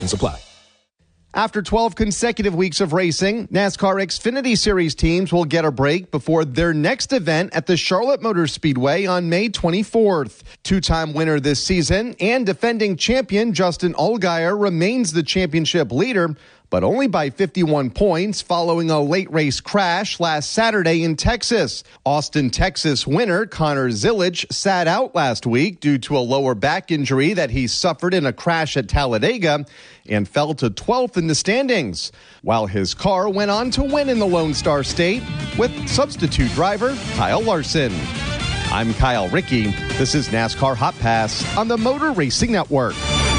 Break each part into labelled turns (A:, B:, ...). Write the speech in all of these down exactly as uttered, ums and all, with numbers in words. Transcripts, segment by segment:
A: Supply.
B: After twelve consecutive weeks of racing, NASCAR Xfinity Series teams will get a break before their next event at the Charlotte Motor Speedway on May twenty-fourth. Two-time winner this season and defending champion Justin Allgaier remains the championship leader, but only by fifty-one points following a late race crash last Saturday in Texas. Austin, Texas winner Connor Zillage sat out last week due to a lower back injury that he suffered in a crash at Talladega and fell to twelfth in the standings, while his car went on to win in the Lone Star State with substitute driver Kyle Larson. I'm Kyle Rickey. This is NASCAR Hot Pass on the Motor Racing Network.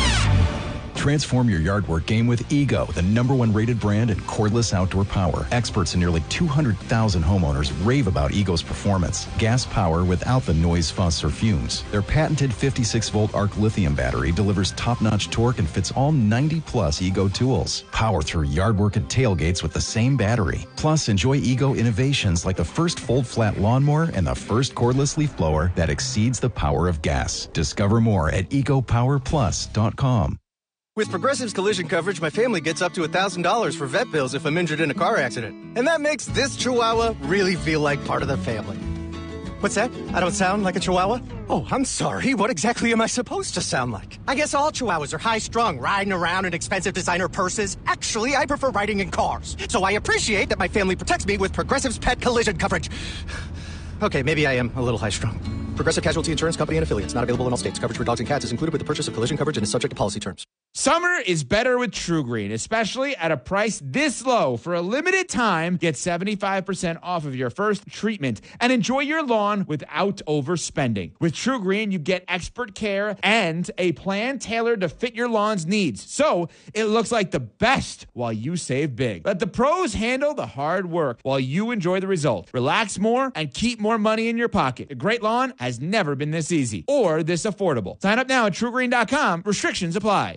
C: Transform your yard work game with Ego, the number one rated brand in cordless outdoor power. Experts and nearly two hundred thousand homeowners rave about Ego's performance. Gas power without the noise, fuss, or fumes. Their patented fifty-six volt arc lithium battery delivers top-notch torque and fits all ninety plus Ego tools. Power through yard work and tailgates with the same battery. Plus, enjoy Ego innovations like the first fold-flat lawnmower and the first cordless leaf blower that exceeds the power of gas. Discover more at eco power plus dot com.
D: With Progressive's collision coverage, my family gets up to one thousand dollars for vet bills if I'm injured in a car accident. And that makes this Chihuahua really feel like part of the family. What's that? I don't sound like a Chihuahua? Oh, I'm sorry. What exactly am I supposed to sound like? I guess all Chihuahuas are high-strung, riding around in expensive designer purses. Actually, I prefer riding in cars. So I appreciate that my family protects me with Progressive's pet collision coverage. Okay, maybe I am a little high-strung. Progressive Casualty Insurance Company and Affiliates. Not available in all states. Coverage for dogs and cats is included with the purchase of collision coverage and is subject to policy terms.
E: Summer is better with True Green, especially at a price this low. For a limited time, get seventy-five percent off of your first treatment and enjoy your lawn without overspending. With True Green, you get expert care and a plan tailored to fit your lawn's needs. So it looks like the best while you save big. Let the pros handle the hard work while you enjoy the result. Relax more and keep more money in your pocket. A great lawn has never been this easy or this affordable. Sign up now at true green dot com. Restrictions apply.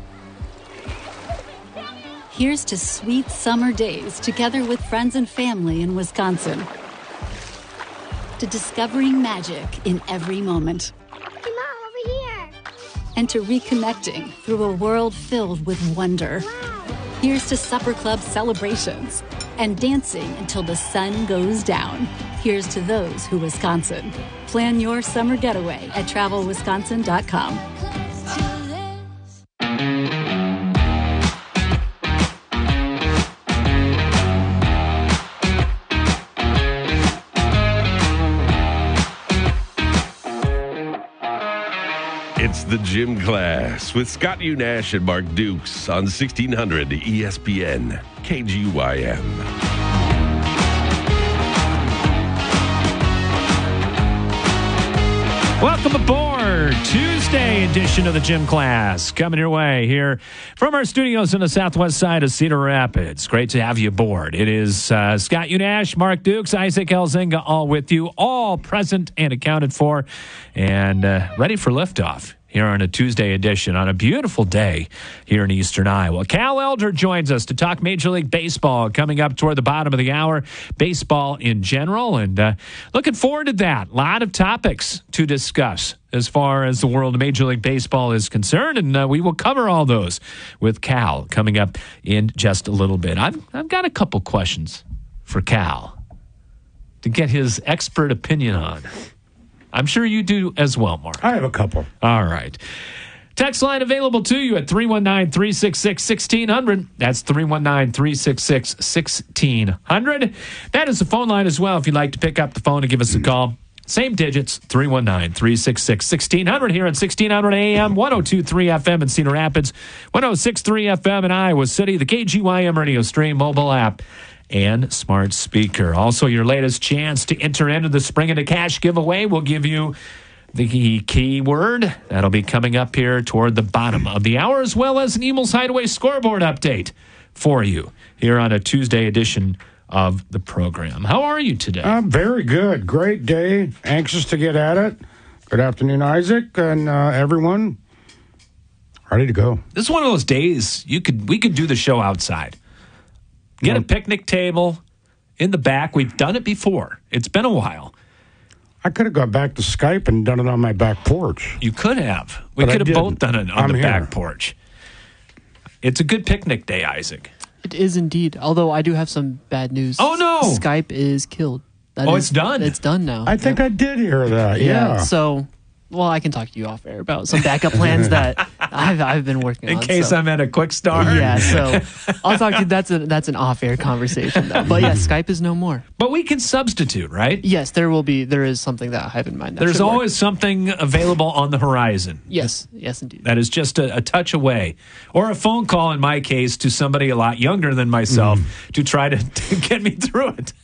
F: Here's to sweet summer days together with friends and family in Wisconsin. To discovering magic in every moment.
G: Hey, Mom, over here.
F: And to reconnecting through a world filled with wonder.
G: Wow.
F: Here's to supper club celebrations and dancing until the sun goes down. Here's to those who Wisconsin. Plan your summer getaway at travel wisconsin dot com.
H: It's the Gym Class with Scott Unash and Mark Dukes on sixteen hundred E S P N K G Y M.
I: Welcome aboard. Tuesday edition of the Gym Class coming your way here from our studios on the southwest side of Cedar Rapids. Great to have you aboard. It is uh, Scott Unash, Mark Dukes, Isaac Elzinga, all with you, all present and accounted for, and uh, ready for liftoff here on a Tuesday edition on a beautiful day here in Eastern Iowa. Cal Elder joins us to talk Major League Baseball coming up toward the bottom of the hour, baseball in general, and uh, looking forward to that. A lot of topics to discuss as far as the world of Major League Baseball is concerned, and uh, we will cover all those with Cal coming up in just a little bit. I've, I've got a couple questions for Cal to get his expert opinion on. I'm sure you do as well, Mark.
J: I have a couple.
I: All right. Text line available to you at three one nine, three six six, one six zero zero. That's three one nine, three six six, one six zero zero. That is the phone line as well if you'd like to pick up the phone and give us a call. Same digits, three one nine, three six six, one six zero zero here on sixteen hundred A M, one oh two point three F M in Cedar Rapids, one oh six point three F M in Iowa City, the K G Y M radio stream, mobile app, and smart speaker. Also, your latest chance to enter into the Spring Into Cash giveaway. We'll give you the keyword. That'll be coming up here toward the bottom of the hour, as well as an Eagles Hideaway scoreboard update for you here on a Tuesday edition of the program. How are you today?
J: I'm very good. Great day. Anxious to get at it. Good afternoon, Isaac, and uh, everyone. Ready to go.
I: This is one of those days you could we could do the show outside. Get a picnic table in the back. We've done it before. It's been a while.
J: I could have gone back to Skype and done it on my back porch.
I: You could have. We
J: But I
I: could have both
J: didn't.
I: done it on
J: I'm
I: the
J: here.
I: back porch. It's a good picnic day, Isaac.
A: It is indeed. Although I do have some bad news.
I: Oh, no.
A: Skype is killed. That
I: oh,
A: is,
I: it's done?
A: It's done now.
J: I think
A: yeah.
J: I did hear that, yeah.
A: yeah. So, well, I can talk to you off air about some backup plans that I've, I've been working
I: In
A: on.
I: In case
A: so.
I: I'm at a quick start.
A: Yeah, so I'll talk to you. That's, a, that's an off-air conversation, though. But yeah, Skype is no more.
I: But we can substitute, right?
A: Yes, there will be. There is something that I have in mind. That
I: There's
A: should
I: always
A: work.
I: something available on the horizon.
A: Yes, yes, indeed.
I: That is just a, a touch away. Or a phone call, in my case, to somebody a lot younger than myself mm. to try to, to get me through it.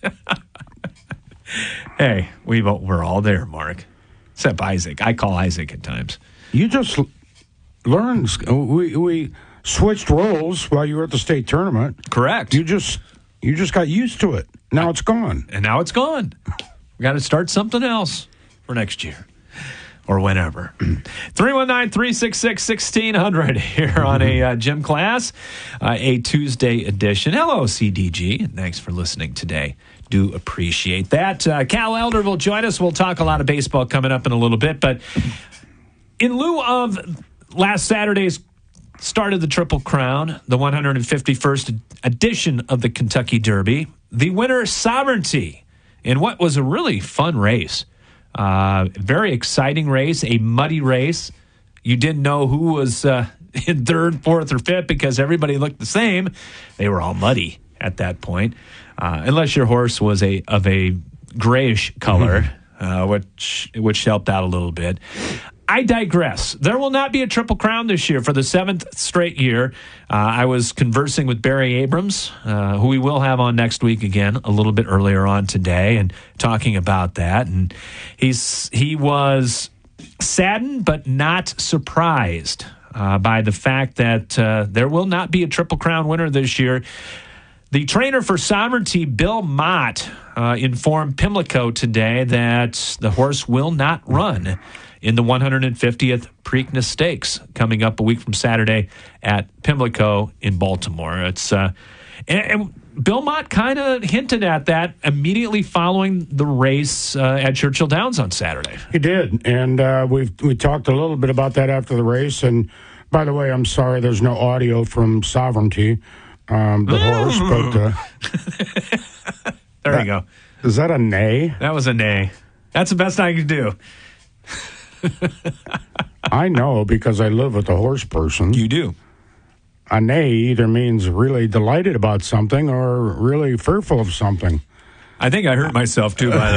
I: Hey, we, we're all there, Mark. Except Isaac. I call Isaac at times.
J: You just learned. We we switched roles while you were at the state tournament.
I: Correct.
J: You just you just got used to it. Now it's gone.
I: And now it's gone. We got to start something else for next year. Or whenever. three one nine, three six six, one six zero zero here on a uh, gym class, uh, a Tuesday edition. Hello, C D G. Thanks for listening today. Do appreciate that. Uh, Cal Elder will join us. We'll talk a lot of baseball coming up in a little bit. But in lieu of last Saturday's start of the Triple Crown, the one hundred fifty-first edition of the Kentucky Derby, the winner, Sovereignty, in what was a really fun race. Uh, very exciting race, a muddy race. You didn't know who was uh, in third, fourth, or fifth because everybody looked the same. They were all muddy at that point, uh, unless your horse was a of a grayish color, mm-hmm. uh, which which helped out a little bit. I digress. There will not be a Triple Crown this year for the seventh straight year. Uh, I was conversing with Barry Abrams, uh, who we will have on next week again, a little bit earlier on today, and talking about that. And he's he was saddened but not surprised uh, by the fact that uh, there will not be a Triple Crown winner this year. The trainer for Sovereignty, Bill Mott, uh, informed Pimlico today that the horse will not run in the one hundred fiftieth Preakness Stakes coming up a week from Saturday at Pimlico in Baltimore. It's uh, and, and Bill Mott kind of hinted at that immediately following the race uh, at Churchill Downs on Saturday.
J: He did, and uh, we we talked a little bit about that after the race. And by the way, I'm sorry there's no audio from Sovereignty, um, the horse, but uh,
I: there
J: that,
I: you go.
J: Is that a neigh?
I: That was a neigh. That's the best I could do.
J: I know because I live with a horse person.
I: You do.
J: A neigh either means really delighted about something or really fearful of something.
I: I think I hurt myself too, by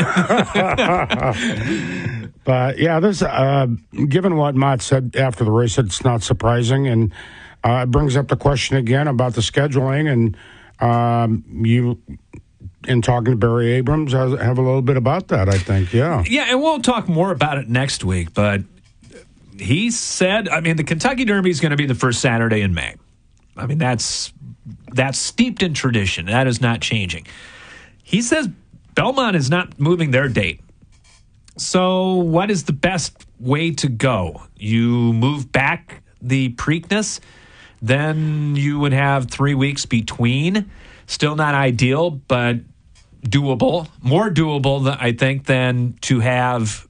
I: the
J: way. But yeah, this uh, given what Mott said after the race, it's not surprising, and uh, it brings up the question again about the scheduling. And um, you, in talking to Barry Abrams, have a little bit about that. I think, yeah,
I: yeah, and we'll talk more about it next week. But he said, I mean, the Kentucky Derby is going to be the first Saturday in May. I mean, that's that's steeped in tradition. That is not changing. He says Belmont is not moving their date. So what is the best way to go? You move back the Preakness, then you would have three weeks between. Still not ideal, but doable. More doable, I think, than to have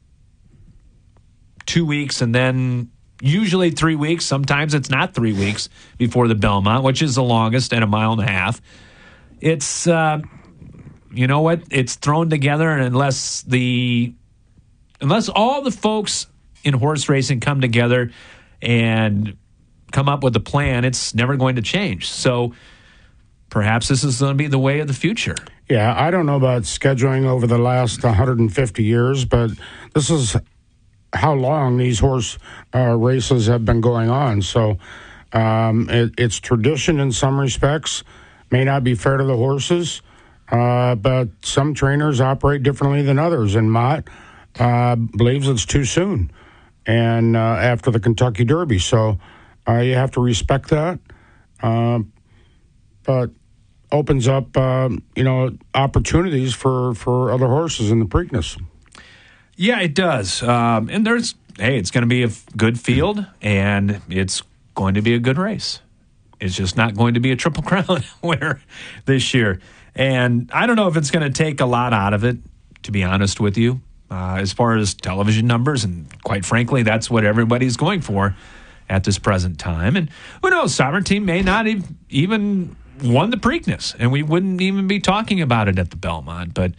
I: two weeks and then usually three weeks. Sometimes it's not three weeks before the Belmont, which is the longest at a mile and a half. It's, uh, you know what? It's thrown together, and unless the unless all the folks in horse racing come together and come up with a plan, it's never going to change. So perhaps this is going to be the way of the future.
J: Yeah, I don't know about scheduling over the last one hundred fifty years, but this is how long these horse uh, races have been going on. So um, it, it's tradition in some respects. May not be fair to the horses, uh, but some trainers operate differently than others. And Mott uh, believes it's too soon and uh, after the Kentucky Derby. So uh, you have to respect that. Uh, but opens up, uh, you know, opportunities for, for other horses in the Preakness.
I: Yeah, it does. Um, and there's, hey, it's going to be a good field, and it's going to be a good race. It's just not going to be a Triple Crown winner this year. And I don't know if it's going to take a lot out of it, to be honest with you, uh, as far as television numbers. And quite frankly, that's what everybody's going for. at this present time. And who knows, Sovereignty may not have even won the Preakness, and we wouldn't even be talking about it at the Belmont. But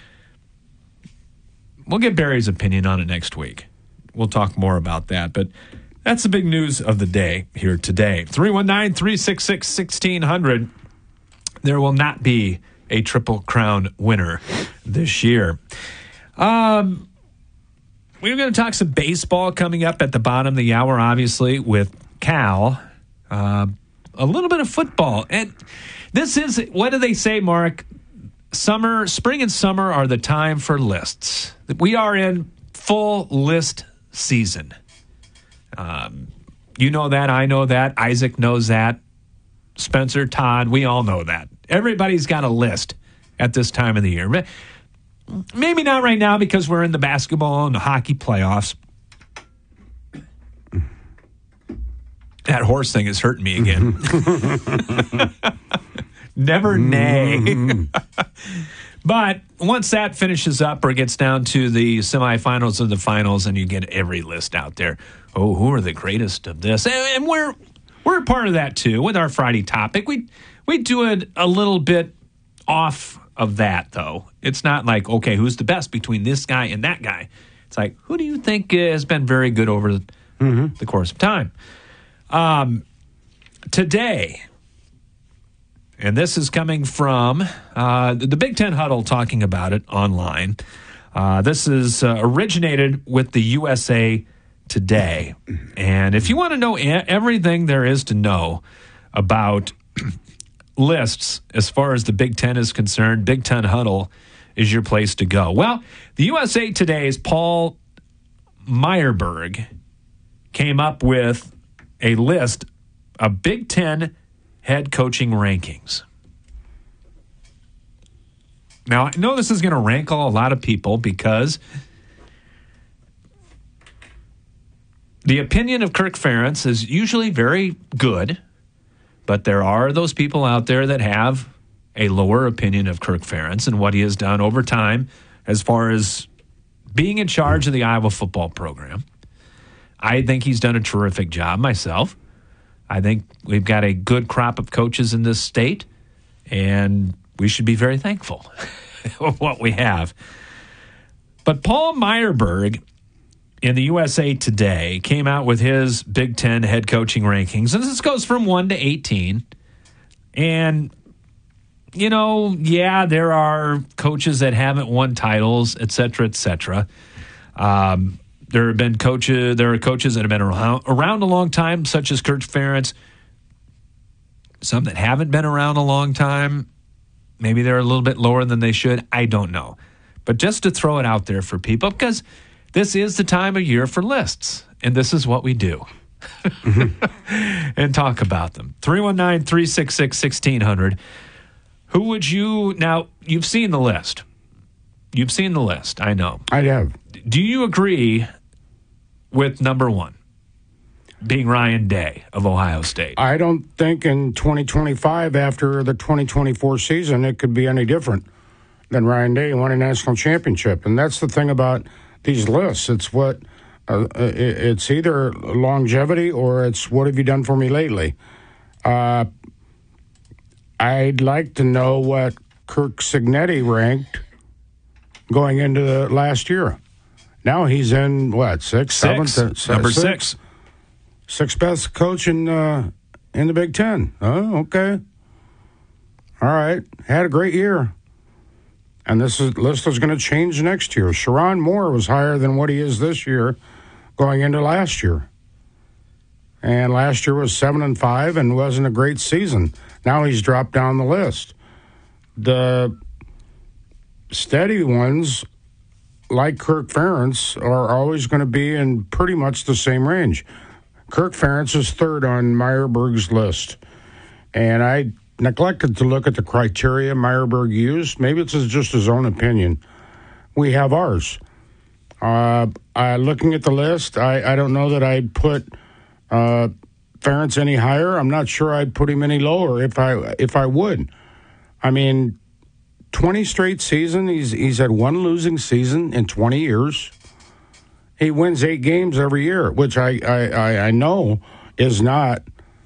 I: we'll get Barry's opinion on it next week. We'll talk more about that. But that's the big news of the day here today. three one nine, three six six, one six zero zero. There will not be a Triple Crown winner this year. Um, we're going to talk some baseball coming up at the bottom of the hour, obviously, with Cal. Uh, a little bit of football. And this is, what do they say, Mark? Summer, spring and summer are the time for lists. We are in full list season. Um, you know that. I know that. Isaac knows that. Spencer, Todd, we all know that. Everybody's got a list at this time of the year. Maybe not right now because we're in the basketball and the hockey playoffs. That horse thing is hurting me again. Never nay. But once that finishes up or gets down to the semifinals or the finals, and you get every list out there. Oh, who are the greatest of this? And we're we're part of that too with our Friday topic. We we do it a little bit off of that though. It's not like, okay, who's the best between this guy and that guy? It's like, who do you think has been very good over the, mm-hmm. the course of time? Um, today. And this is coming from uh, the Big Ten Huddle talking about it online. Uh, this is uh, originated with the U S A Today. And if you want to know everything there is to know about lists as far as the Big Ten is concerned, Big Ten Huddle is your place to go. Well, the U S A Today's Paul Myerberg came up with a list of Big Ten head coaching rankings. Now, I know this is going to rankle a lot of people because the opinion of Kirk Ferentz is usually very good, but there are those people out there that have a lower opinion of Kirk Ferentz and what he has done over time as far as being in charge of the Iowa football program. I think he's done a terrific job myself. I think we've got a good crop of coaches in this state, and we should be very thankful of what we have. But Paul Myerberg in the U S A Today came out with his Big Ten head coaching rankings, and this goes from one to eighteen. And, you know, yeah, there are coaches that haven't won titles, et cetera, et cetera. Um, There have been coaches. There are coaches that have been around, around a long time, such as Kirk Ferentz. Some that haven't been around a long time. Maybe they're a little bit lower than they should. I don't know. But just to throw it out there for people, because this is the time of year for lists, and this is what we do. And talk about them. three one nine, three six six, one six zero zero. Who would you... Now, you've seen the list. You've seen the list, I know.
J: I have.
I: Do you agree with number one being Ryan Day of Ohio State?
J: I don't think in twenty twenty-five, after the twenty twenty-four season, it could be any different than Ryan Day won a national championship. And that's the thing about these lists. It's what uh, it's either longevity or it's what have you done for me lately. Uh, I'd like to know what Kirk Cignetti ranked going into the last year. Now he's in, what, sixth,
I: six.
J: seventh? Uh,
I: Number
J: six.
I: six.
J: Sixth best coach in, uh, in the Big Ten. Oh, okay. All right. Had a great year. And this is, list is going to change next year. Sharon Moore was higher than what he is this year going into last year. And last year was seven and five and wasn't a great season. Now he's dropped down the list. The steady ones, like Kirk Ferentz, are always going to be in pretty much the same range. Kirk Ferentz is third on Myerberg's list. And I neglected to look at the criteria Myerberg used. Maybe it's just his own opinion. We have ours. Uh, uh, looking at the list, I, I don't know that I'd put uh, Ferentz any higher. I'm not sure I'd put him any lower if I if I would. I mean, twenty straight season. He's he's had one losing season in twenty years. He wins eight games every year, which I I, I, I know is not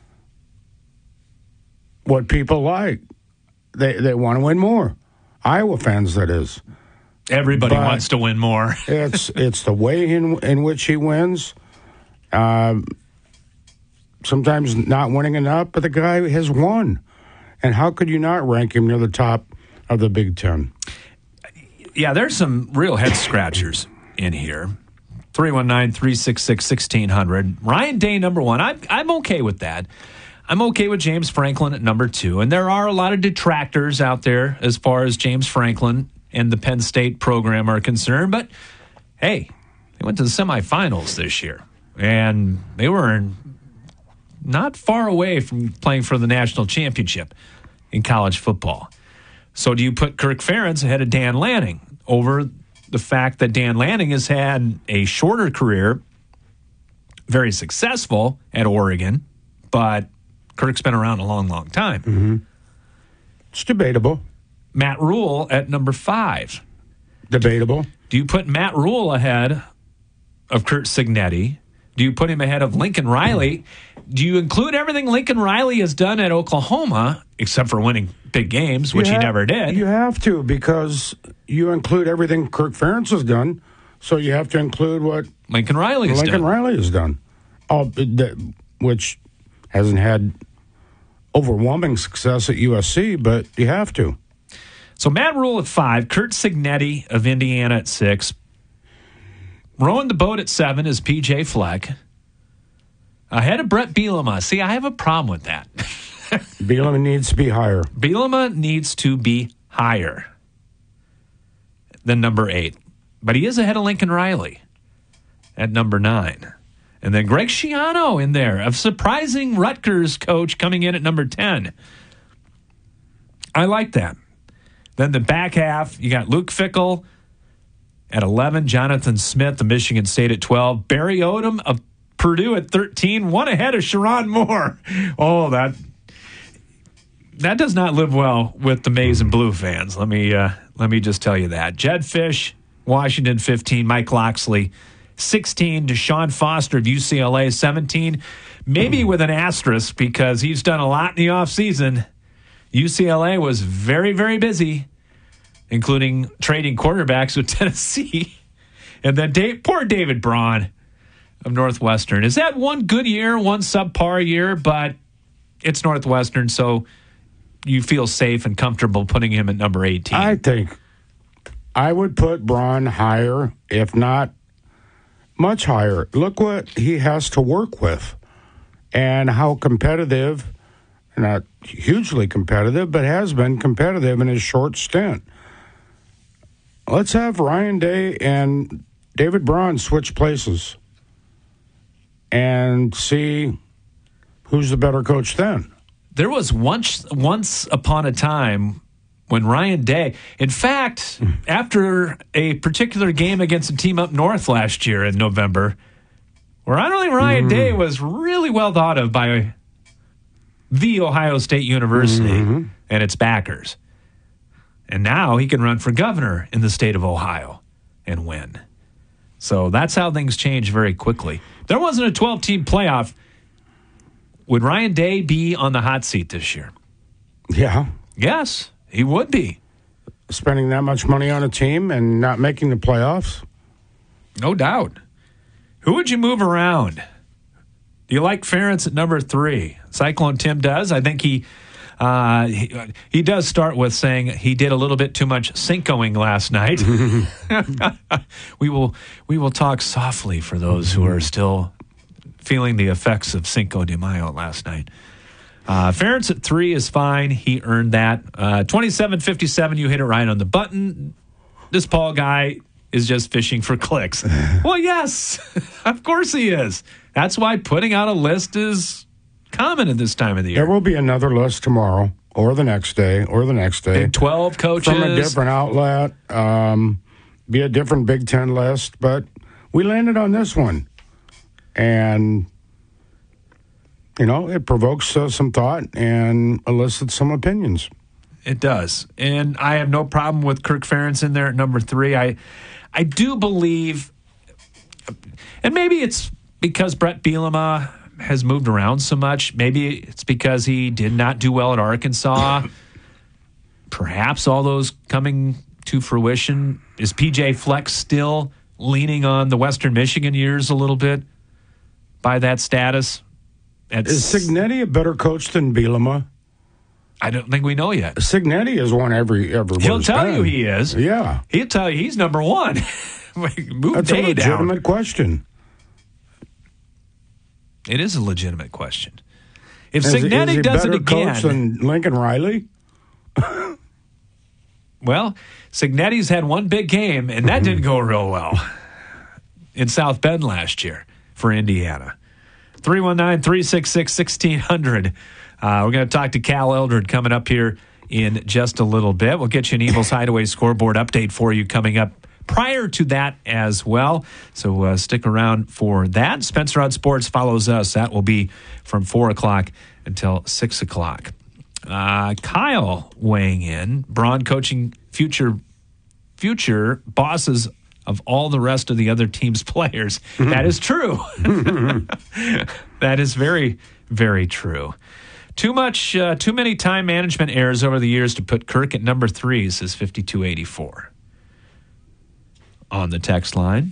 J: what people like. They they want to win more. Iowa fans, that is.
I: Everybody
J: But
I: wants to win more.
J: it's it's the way in in which he wins. Uh, sometimes not winning enough, but the guy has won. And how could you not rank him near the top of the Big Ten?
I: Yeah, there's some real head scratchers in here. three one nine, three six six, one six zero zero. Ryan Day, number one. I'm, I'm okay with that. I'm okay with James Franklin at number two. And there are a lot of detractors out there as far as James Franklin and the Penn State program are concerned. But, hey, they went to the semifinals this year. And they were not far away from playing for the national championship in college football. So do you put Kirk Ferentz ahead of Dan Lanning over the fact that Dan Lanning has had a shorter career, very successful at Oregon, but Kirk's been around a long, long time?
J: Mm-hmm. It's debatable.
I: Matt Rule at number five.
J: Debatable.
I: Do you put Matt Rule ahead of Curt Cignetti? Do you put him ahead of Lincoln Riley? Do you include everything Lincoln Riley has done at Oklahoma, except for winning big games, which
J: You
I: he
J: ha-
I: never did?
J: You have to, because you include everything Kirk Ferentz has done, so you have to include what
I: Lincoln Riley has
J: Lincoln
I: done.
J: Riley has done, oh, that- which hasn't had overwhelming success at U S C, but you have to.
I: So Matt Rule at five, Curt Cignetti of Indiana at six. Rowing the boat at seven is P J Fleck. Ahead of Brett Bielema. See, I have a problem with that.
J: Bielema needs to be higher.
I: Bielema needs to be higher than number eight. But he is ahead of Lincoln Riley at number nine. And then Greg Schiano in there, a surprising Rutgers coach coming in at number ten. I like that. Then the back half, you got Luke Fickell at eleven, Jonathan Smith of Michigan State at twelve, Barry Odom of Purdue at thirteen, one ahead of Sharon Moore. Oh, that that does not live well with the Maize and Blue fans. Let me uh, let me just tell you that. Jed Fish, Washington, fifteen, Mike Loxley, sixteen, Deshaun Foster of U C L A, seventeen, maybe with an asterisk because he's done a lot in the offseason. U C L A was very, very busy, including trading quarterbacks with Tennessee. And then Dave, poor David Braun of Northwestern. Is that one good year, one subpar year? But it's Northwestern, so you feel safe and comfortable putting him at number eighteen.
J: I think I would put Braun higher, if not much higher. Look what he has to work with and how competitive, not hugely competitive, but has been competitive in his short stint. Let's have Ryan Day and David Braun switch places and see who's the better coach then.
I: There was once once upon a time when Ryan Day, in fact, after a particular game against a team up north last year in November, where I don't think Ryan mm. Day was really well thought of by the Ohio State University mm-hmm. and its backers. And now he can run for governor in the state of Ohio and win. So that's how things change very quickly. There wasn't a twelve-team playoff. Would Ryan Day be on the hot seat this year?
J: Yeah.
I: Yes, he would be.
J: Spending that much money on a team and not making the playoffs?
I: No doubt. Who would you move around? Do you like Ferentz at number three? Cyclone Tim does. I think he, uh, he he does start with saying he did a little bit too much Cincoing last night. we will we will talk softly for those who are still feeling the effects of Cinco de Mayo last night. Uh, Ferentz at three is fine. He earned that. Uh, twenty-seven fifty-seven, you hit it right on the button. This Paul guy is just fishing for clicks. Well, yes, of course he is. That's why putting out a list is common at this time of the year.
J: There will be another list tomorrow or the next day or the next day.
I: Big twelve coaches.
J: From a different outlet. Um, be a different Big Ten list. But we landed on this one. And, you know, it provokes uh, some thought and elicits some opinions.
I: It does. And I have no problem with Kirk Ferentz in there at number three. I, I do believe, and maybe it's because Brett Bielema has moved around so much. Maybe it's because he did not do well at Arkansas. Perhaps all those coming to fruition. Is P J Fleck still leaning on the Western Michigan years a little bit by that status? It's,
J: is Cignetti a better coach than Bielema?
I: I don't think we know yet.
J: Cignetti has won every every.
I: He'll tell you he is.
J: Yeah,
I: he'll tell you he's number one. Move
J: That's
I: Day
J: a legitimate
I: down.
J: question.
I: It is a legitimate question. If
J: is,
I: Cignetti
J: is he
I: does
J: better
I: it again,
J: coach than Lincoln Riley?
I: Well, Cignetti's had one big game, and that didn't go real well in South Bend last year for Indiana. three one nine, three six six, one six zero zero. Uh, we're going to talk to Cal Eldred coming up here in just a little bit. We'll get you an Eagles Hideaway scoreboard update for you coming up prior to that as well. So uh, stick around for that. Spencer on Sports follows us. That will be from four o'clock until six o'clock. Uh, Kyle weighing in. Braun coaching future future bosses of all the rest of the other team's players. That is true. That is very, very true. Too much, uh, too many time management errors over the years to put Kirk at number three, says fifty-two eighty-four. On the text line.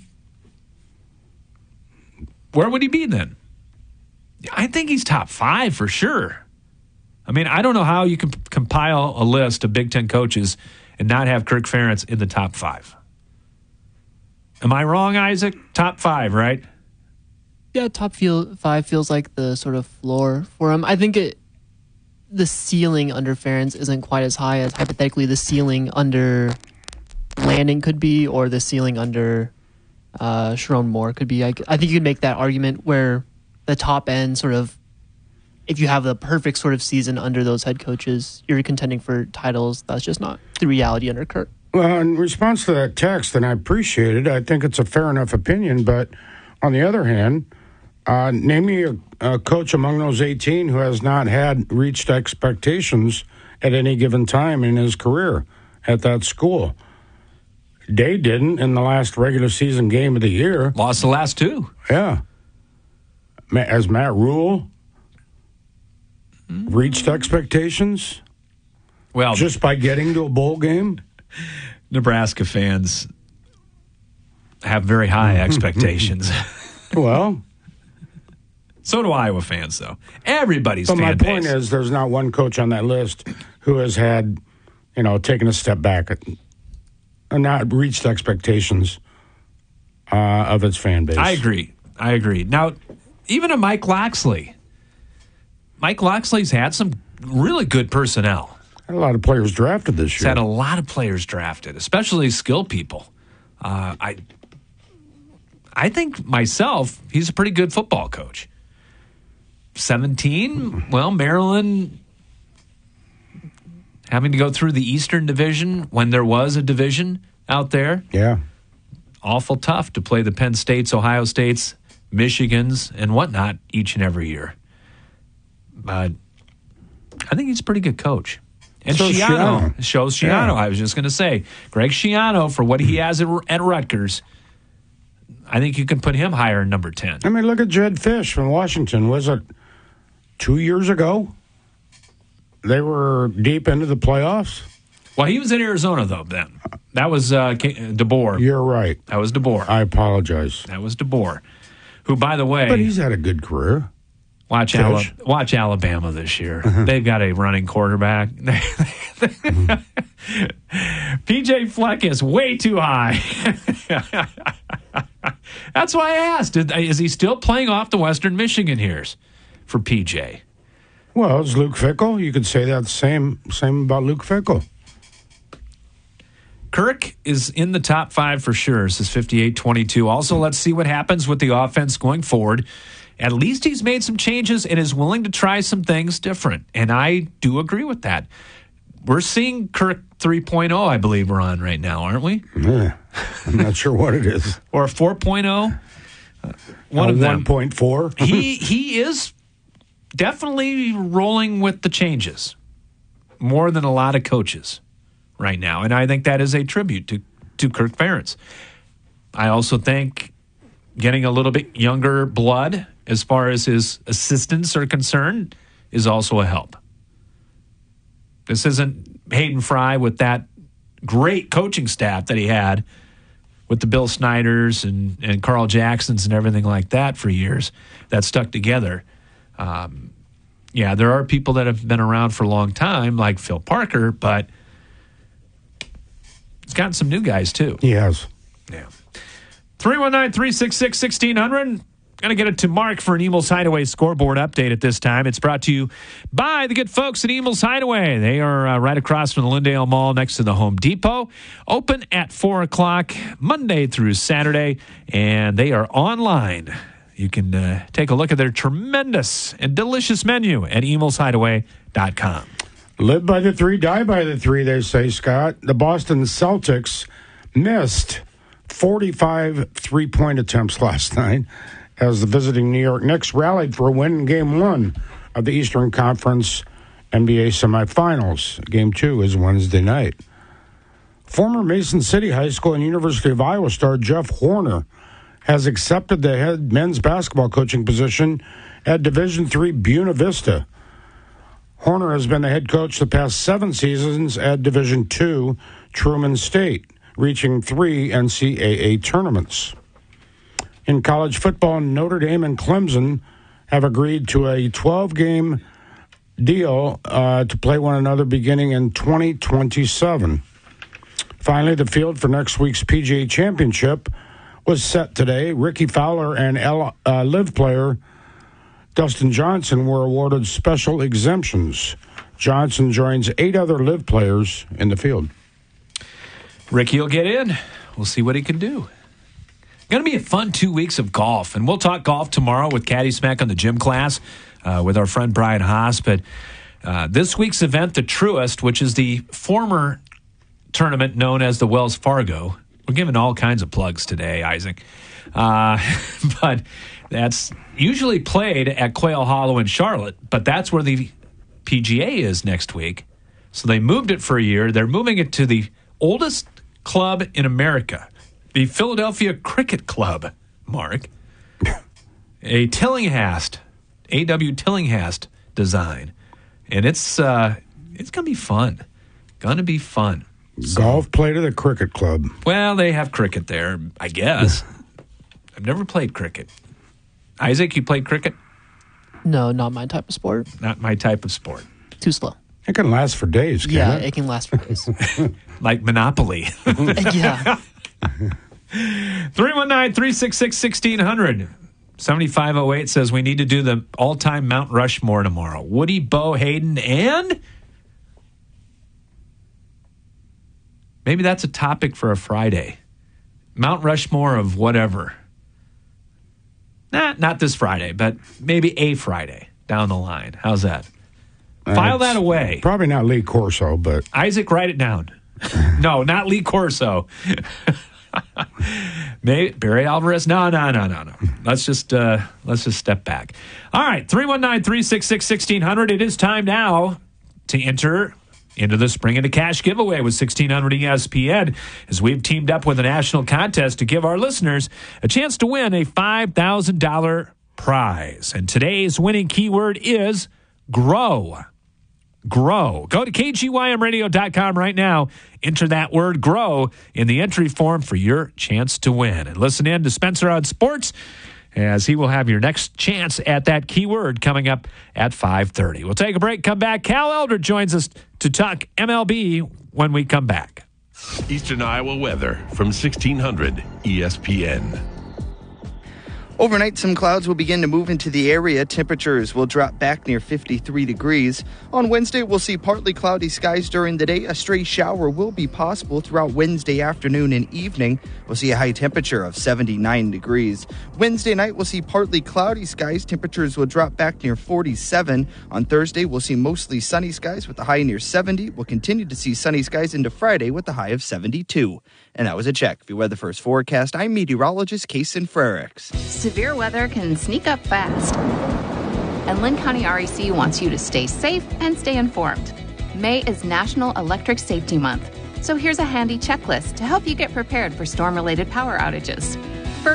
I: Where would he be then? I think he's top five for sure. I mean, I don't know how you can p- compile a list of Big Ten coaches and not have Kirk Ferentz in the top five. Am I wrong, Isaac? Top five, right?
A: Yeah, top feel, five feels like the sort of floor for him. I think it, the ceiling under Ferentz isn't quite as high as hypothetically the ceiling under Lanning could be, or the ceiling under uh, Sharon Moore could be. I, I think you could make that argument where the top end sort of, if you have the perfect sort of season under those head coaches, you're contending for titles. That's just not the reality under Kirk.
J: Well, in response to that text, and I appreciate it, I think it's a fair enough opinion. But on the other hand, uh, name me a, a coach among those eighteen who has not had reached expectations at any given time in his career at that school. Day didn't in the last regular season game of the year.
I: Lost the last two.
J: Yeah. As Matt Rule reached expectations?
I: Well,
J: just by getting to a bowl game?
I: Nebraska fans have very high expectations.
J: Well,
I: so do Iowa fans, though. Everybody's
J: but
I: fan
J: my
I: base.
J: point is, there's not one coach on that list who has had, you know, taken a step back and not reached expectations uh, of its fan base.
I: I agree. I agree. Now, even a Mike Loxley. Mike Loxley's had some really good personnel.
J: Had a lot of players drafted this
I: He's
J: year.
I: had a lot of players drafted, especially skilled people. Uh, I, I think myself, he's a pretty good football coach. seventeen, well, Maryland having to go through the Eastern Division when there was a division out there.
J: Yeah.
I: Awful tough to play the Penn States, Ohio States, Michigans, and whatnot each and every year. But I think he's a pretty good coach. And
J: So
I: Schiano,
J: Schiano.
I: shows Schiano.
J: Yeah.
I: I was just going to say, Greg Schiano, for what he has at, at Rutgers, I think you can put him higher in number ten.
J: I mean, look at Jed Fish from Washington. Was it two years ago? They were deep into the playoffs.
I: Well, he was in Arizona, though, then. That was uh, DeBoer.
J: You're right.
I: That was DeBoer.
J: I apologize.
I: That was DeBoer, who, by the way...
J: But he's had a good career.
I: Watch, Ala- watch Alabama this year. They've got a running quarterback. P J Fleck is way too high. That's why I asked. Is he still playing off the Western Michigan years for P J?
J: Well, it's Luke Fickell. You could say that same same about Luke Fickell.
I: Kirk is in the top five for sure. This is fifty-eight twenty-two. Also, let's see what happens with the offense going forward. At least he's made some changes and is willing to try some things different. And I do agree with that. We're seeing Kirk three point oh, I believe we're on right now, aren't we?
J: Yeah, I'm not sure what it is.
I: Or a four point oh? Uh, one
J: uh,
I: of them.
J: one point four?
I: he, he is definitely rolling with the changes more than a lot of coaches right now. And I think that is a tribute to, to Kirk Ferentz. I also think getting a little bit younger blood as far as his assistants are concerned is also a help. This isn't Hayden Fry with that great coaching staff that he had with the Bill Snyders and, and Carl Jacksons and everything like that for years that stuck together. Um, yeah, there are people that have been around for a long time, like Phil Parker, but he's gotten some new guys too.
J: He has.
I: Yeah. three one nine, three six six, one six zero zero. Going to get it to Mark for an Emil's Hideaway scoreboard update at this time. It's brought to you by the good folks at Emil's Hideaway. They are uh, right across from the Lindale Mall next to the Home Depot. Open at four o'clock Monday through Saturday, and they are online. You can uh, take a look at their tremendous and delicious menu at emils hideaway dot com.
J: Live by the three, die by the three, they say, Scott. The Boston Celtics missed forty-five three-point attempts last night as the visiting New York Knicks rallied for a win in Game one of the Eastern Conference N B A semifinals. Game two is Wednesday night. Former Mason City High School and University of Iowa star Jeff Horner has accepted the head men's basketball coaching position at Division three Buena Vista. Horner has been the head coach the past seven seasons at Division two Truman State, reaching three N C double A tournaments. In college football, Notre Dame and Clemson have agreed to a twelve-game deal uh, to play one another beginning in twenty twenty-seven. Finally, the field for next week's P G A Championship was set today. Ricky Fowler and L, uh, live player Dustin Johnson were awarded special exemptions. Johnson joins eight other live players in the field.
I: Ricky will get in. We'll see what he can do. Going to be a fun two weeks of golf, and we'll talk golf tomorrow with Caddy Smack on the gym class uh, with our friend Brian Haas. But uh, this week's event, the Truist, which is the former tournament known as the Wells Fargo. We're giving all kinds of plugs today, Isaac. Uh, but that's usually played at Quail Hollow in Charlotte, but that's where the P G A is next week. So they moved it for a year. They're moving it to the oldest club in America, the Philadelphia Cricket Club, Mark. A Tillinghast, A W Tillinghast design. And it's uh, it's going to be fun. Going to be fun.
J: So, golf played at a cricket club.
I: Well, they have cricket there, I guess. I've never played cricket. Isaac, you played cricket?
A: No, not my type of sport.
I: Not my type of sport.
A: Too slow.
J: It can last for days, can't
A: yeah,
J: it?
A: it can last for days.
I: Like Monopoly.
A: Yeah.
I: three one nine, three six six, one six zero zero. seventy-five oh eight says we need to do the all-time Mount Rushmore tomorrow. Woody, Bo, Hayden, and... maybe that's a topic for a Friday. Mount Rushmore of whatever. Nah, not this Friday, but maybe a Friday down the line. How's that?
J: Uh,
I: File that away.
J: Probably not Lee Corso, but...
I: Isaac, write it down. No, not Lee Corso. Maybe Barry Alvarez. No, no, no, no, no. Let's just uh, let's just step back. All right, three one nine, three six six, one six zero zero. It is time now to enter into the Spring Into Cash giveaway with sixteen hundred E S P N, as we've teamed up with a national contest to give our listeners a chance to win a five thousand dollars prize. And today's winning keyword is grow. Grow. Go to K G Y M radio dot com right now. Enter that word grow in the entry form for your chance to win. And listen in to Spencer on Sports, as he will have your next chance at that keyword coming up at five thirty. We'll take a break, come back. Cal Elder joins us to talk M L B when we come back.
H: Eastern Iowa weather from sixteen hundred E S P N.
K: Overnight, some clouds will begin to move into the area. Temperatures will drop back near fifty-three degrees. On Wednesday, we'll see partly cloudy skies during the day. A stray shower will be possible throughout Wednesday afternoon and evening. We'll see a high temperature of seventy-nine degrees. Wednesday night, we'll see partly cloudy skies. Temperatures will drop back near forty-seven. On Thursday, we'll see mostly sunny skies with a high near seventy. We'll continue to see sunny skies into Friday with a high of seventy-two. And that was a check. For your Weather First forecast, I'm meteorologist Kason Frericks.
L: Severe weather can sneak up fast, and Lynn County R E C wants you to stay safe and stay informed. May is National Electric Safety Month, so here's a handy checklist to help you get prepared for storm-related power outages. First,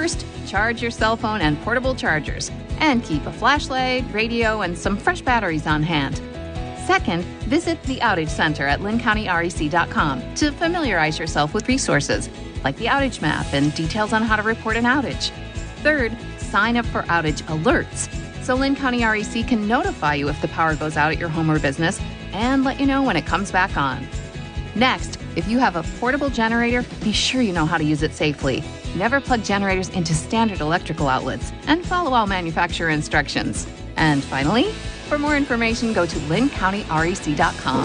L: charge your cell phone and portable chargers, and keep a flashlight, radio, and some fresh batteries on hand. Second, visit the Outage Center at linn county R E C dot com to familiarize yourself with resources like the outage map and details on how to report an outage. Third, sign up for outage alerts so Linn County R E C can notify you if the power goes out at your home or business and let you know when it comes back on. Next, if you have a portable generator, be sure you know how to use it safely. Never plug generators into standard electrical outlets and follow all manufacturer instructions. And finally, for more information, go to linn county R E C dot com.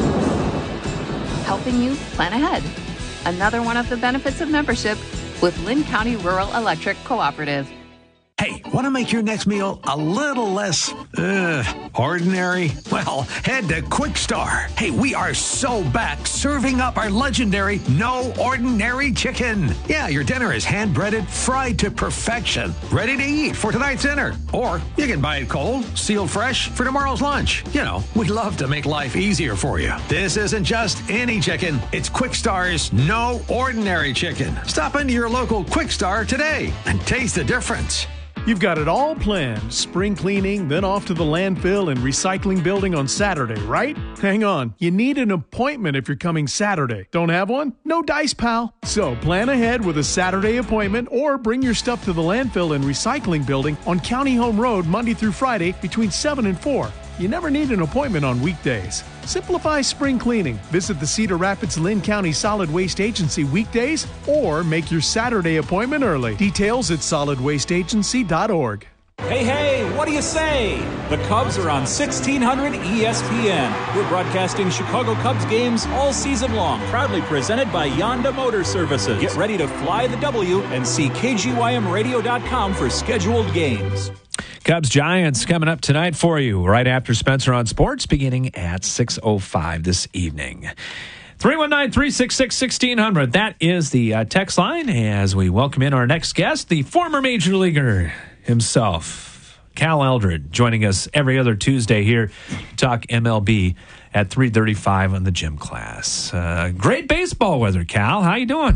L: Helping you plan ahead. Another one of the benefits of membership with Linn County Rural Electric Cooperative.
M: Hey, want to make your next meal a little less uh, ordinary? Well, head to Quick Star. Hey, we are so back serving up our legendary No Ordinary Chicken. Yeah, your dinner is hand-breaded, fried to perfection, ready to eat for tonight's dinner. Or you can buy it cold, sealed fresh for tomorrow's lunch. You know, we love to make life easier for you. This isn't just any chicken. It's Quick Star's No Ordinary Chicken. Stop into your local Quick Star today and taste the difference.
N: You've got it all planned. Spring cleaning, then off to the landfill and recycling building on Saturday, right? Hang on. You need an appointment if you're coming Saturday. Don't have one? No dice, pal. So plan ahead with a Saturday appointment or bring your stuff to the landfill and recycling building on County Home Road Monday through Friday between seven and four. You never need an appointment on weekdays. Simplify spring cleaning. Visit the Cedar Rapids Linn County Solid Waste Agency weekdays or make your Saturday appointment early. Details at solid waste agency dot org.
O: Hey, hey, what do you say? The Cubs are on sixteen hundred E S P N. We're broadcasting Chicago Cubs games all season long, proudly presented by Yonda Motor Services. Get ready to fly the W and see K G Y M radio dot com for scheduled games.
I: Cubs Giants coming up tonight for you right after Spencer on Sports, beginning at six oh five this evening. three one nine, three six six, one six zero zero. That is the uh, text line as we welcome in our next guest, the former Major Leaguer himself, Cal Eldred, joining us every other Tuesday here to talk M L B at three thirty-five on the Gym Class. Uh, great baseball weather, Cal. How you doing?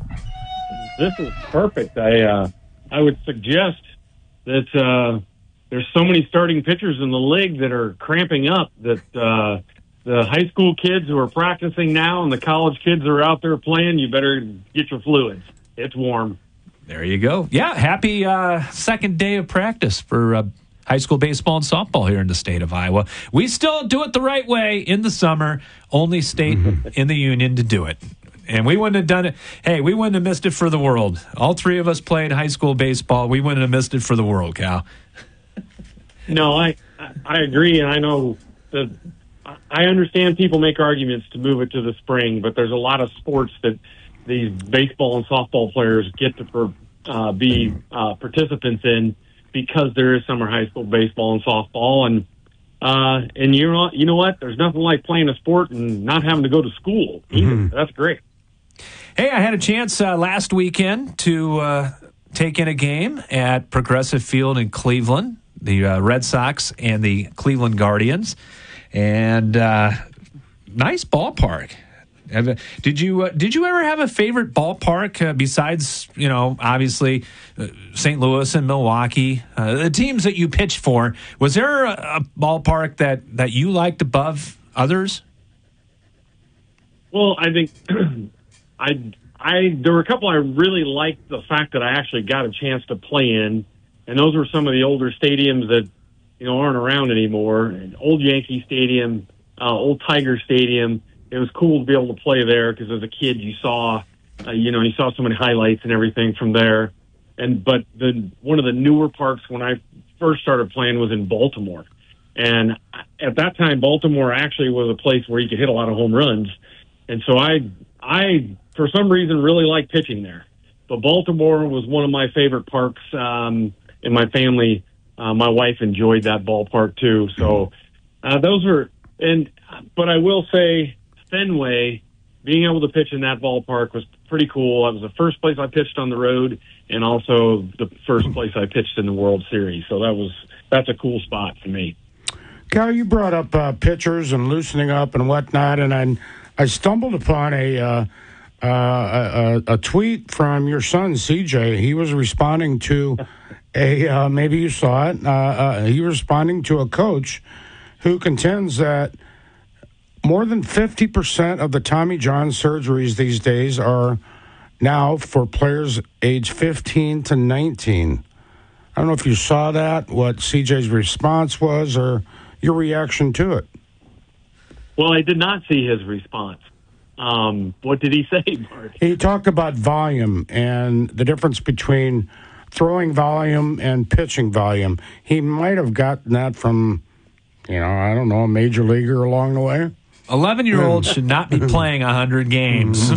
P: This is perfect. I uh, I would suggest that uh, there's so many starting pitchers in the league that are cramping up that uh, the high school kids who are practicing now and the college kids who are out there playing, you better get your fluids. It's warm.
I: There you go. Yeah, happy uh, second day of practice for uh, high school baseball and softball here in the state of Iowa. We still do it the right way in the summer, only state in the union to do it. And we wouldn't have done it. Hey, we wouldn't have missed it for the world. All three of us played high school baseball. We wouldn't have missed it for the world, Cal.
P: No, I I agree, and I know that I understand people make arguments to move it to the spring, but there's a lot of sports that these baseball and softball players get to uh, be uh, participants in because there is summer high school baseball and softball, and uh, and you know you know what? There's nothing like playing a sport and not having to go to school either. Mm-hmm. That's great.
I: Hey, I had a chance uh, last weekend to uh, take in a game at Progressive Field in Cleveland, the uh, Red Sox and the Cleveland Guardians, and uh, nice ballpark. Did you uh, did you ever have a favorite ballpark uh, besides, you know, obviously uh, Saint Louis and Milwaukee, uh, the teams that you pitched for? Was there a, a ballpark that, that you liked above others?
P: Well, I think I I there were a couple I really liked the fact that I actually got a chance to play in, and those were some of the older stadiums that, you know, aren't around anymore. And old Yankee Stadium, uh, old Tiger Stadium. It was cool to be able to play there because as a kid you saw, uh, you know, you saw so many highlights and everything from there. And but the one of the newer parks when I first started playing was in Baltimore, and at that time Baltimore actually was a place where you could hit a lot of home runs. And so I, I for some reason really liked pitching there. But Baltimore was one of my favorite parks. Um, in my family, uh, my wife enjoyed that ballpark too. So uh, those were and but I will say. Fenway, being able to pitch in that ballpark was pretty cool. That was the first place I pitched on the road and also the first place I pitched in the World Series. So that was that's a cool spot for me.
J: Cal, you brought up uh, pitchers and loosening up and whatnot, and I, I stumbled upon a uh, uh, a, a tweet from your son, C J. He was responding to a, uh, maybe you saw it, uh, uh, he was responding to a coach who contends that more than fifty percent of the Tommy John surgeries these days are now for players age fifteen to nineteen. I don't know if you saw that, what C J's response was, or your reaction to it.
P: Well, I did not see his response. Um, what did he say, Mark?
J: He talked about volume and the difference between throwing volume and pitching volume. He might have gotten that from, you know, I don't know, a major leaguer along the way.
I: eleven-year-olds should not be playing one hundred games.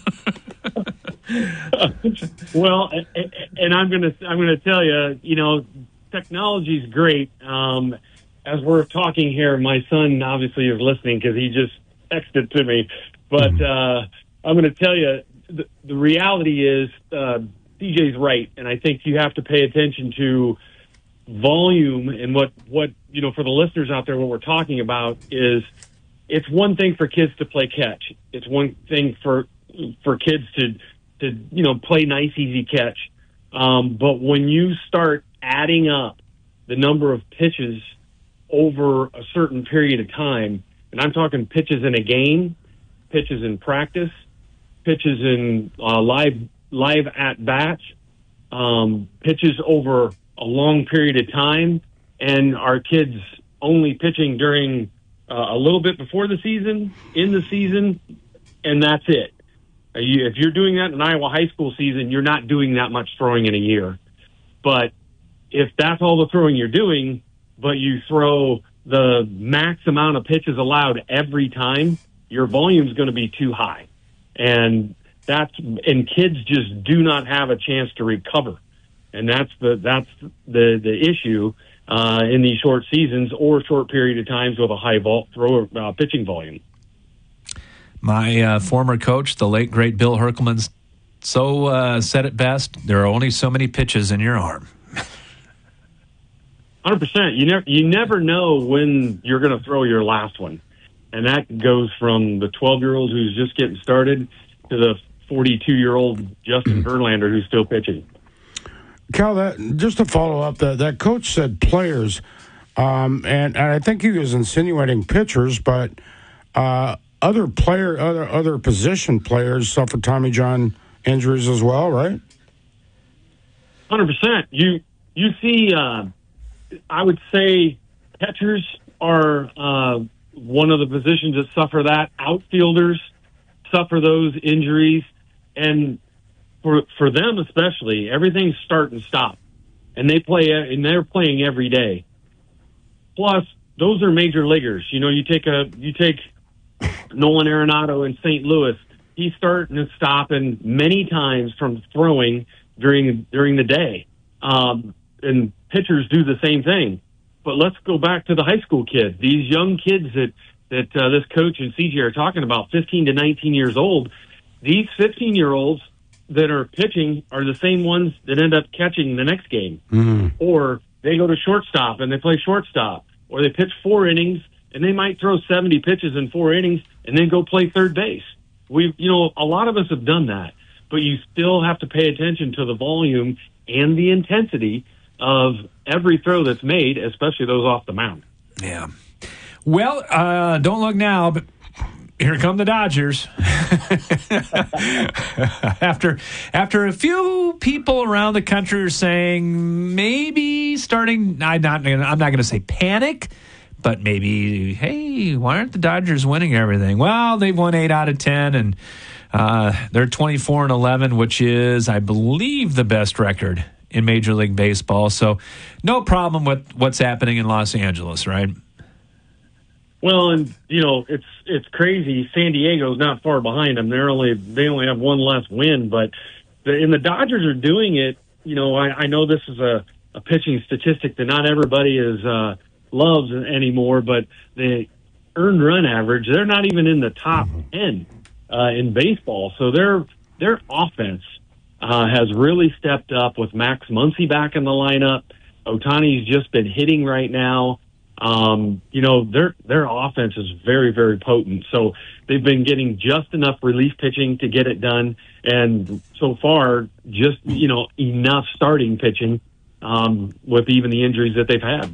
P: Well, and I'm going to I'm going to tell you, you know, technology's great. Um, as we're talking here, my son obviously is listening because he just texted to me. But uh, I'm going to tell you, the, the reality is uh, D J's right, and I think you have to pay attention to volume and what what you know for the listeners out there. What we're talking about is it's one thing for kids to play catch. It's one thing for for kids to to you know play nice easy catch. Um, but when you start adding up the number of pitches over a certain period of time, and I'm talking pitches in a game, pitches in practice, pitches in uh, live live at bats, um, pitches over a long period of time, and our kids only pitching during uh, a little bit before the season, in the season, and that's it. Uh, you, if you're doing that in an Iowa high school season, you're not doing that much throwing in a year. But if that's all the throwing you're doing, but you throw the max amount of pitches allowed every time, your volume's going to be too high. And that's and kids just do not have a chance to recover. And that's the that's the the issue uh, in these short seasons or short period of times with a high vol- thrower uh, pitching volume.
I: My uh, former coach, the late great Bill Herkelman, so uh, said it best: there are only so many pitches in your arm.
P: one hundred percent. You never you never know when you're going to throw your last one, and that goes from the twelve-year-old who's just getting started to the forty-two-year-old Justin Verlander who's still pitching.
J: Cal, that, just to follow up, that, that coach said players, um, and, and I think he was insinuating pitchers, but uh, other player, other other position players suffer Tommy John injuries as well, right?
P: one hundred percent. You you see, uh, I would say catchers are uh, one of the positions that suffer that. Outfielders suffer those injuries, and for for them especially, everything's start and stop, and they play and they're playing every day. Plus, those are major leaguers. You know, you take a you take Nolan Arenado in Saint Louis. He's starting and stopping many times from throwing during during the day, um, and pitchers do the same thing. But let's go back to the high school kids. These young kids that that uh, this coach and C J are talking about, fifteen to nineteen years old. These fifteen-year-olds that are pitching are the same ones that end up catching the next game.
J: Mm-hmm.
P: Or they go to shortstop and they play shortstop. Or they pitch four innings and they might throw seventy pitches in four innings and then go play third base. We've, you know, a lot of us have done that. But you still have to pay attention to the volume and the intensity of every throw that's made, especially those off the mound.
I: Yeah. Well, uh, don't look now, but here come the Dodgers. after after a few people around the country are saying maybe starting, I'm not, I'm not going to say panic, but maybe, hey, why aren't the Dodgers winning everything? Well, they've won eight out of ten, and uh, they're twenty-four and eleven, which is, I believe, the best record in Major League Baseball. So no problem with what's happening in Los Angeles, right?
P: Well, and you know it's it's crazy. San Diego's not far behind them. They're only they only have one less win, but the, and the Dodgers are doing it. You know, I, I know this is a, a pitching statistic that not everybody is uh, loves anymore, but the earned run average, they're not even in the top ten uh, in baseball. So their their offense uh, has really stepped up with Max Muncy back in the lineup. Ohtani's just been hitting right now. Um, you know, their their offense is very, very potent. So they've been getting just enough relief pitching to get it done, and so far, just you know enough starting pitching um, with even the injuries that they've had.